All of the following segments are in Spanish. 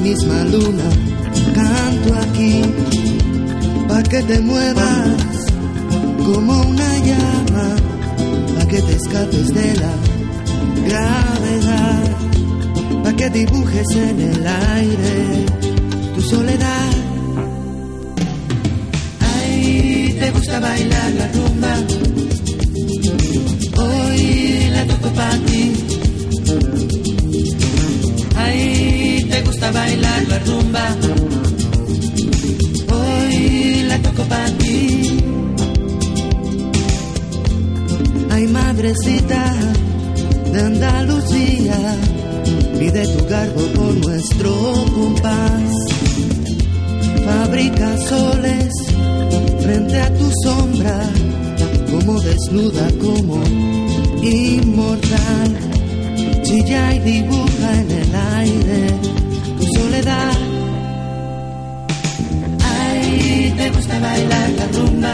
misma luna, canto aquí, pa' que te muevas como una llama, pa' que te escapes de la gravedad, pa' que dibujes en el aire tu soledad. Ay, te gusta bailar la rumba, hoy la toco pa' ti. Ay, te gusta bailar la rumba, hoy la toco pa' ti. Ay, madrecita de Andalucía, pide tu garbo por nuestro compás. Fabrica soles frente a tu sombra, como desnuda, como inmortal. Chilla y dibuja en el aire tu soledad. Ay, te gusta bailar la rumba,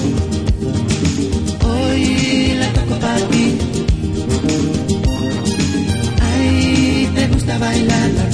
hoy la toco para ti. Ay, te gusta bailar la rumba,